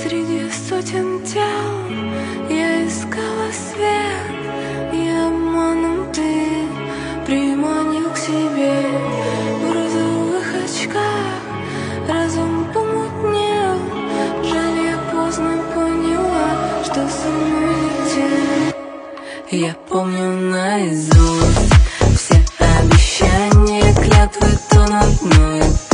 Среди сотен тел я искала свет, и обманом ты приманил к себе. В розовых очках разум помутнел. Жаль, я поздно поняла, что со мной не те. Я помню наизусть все обещания, клятвы тонут, но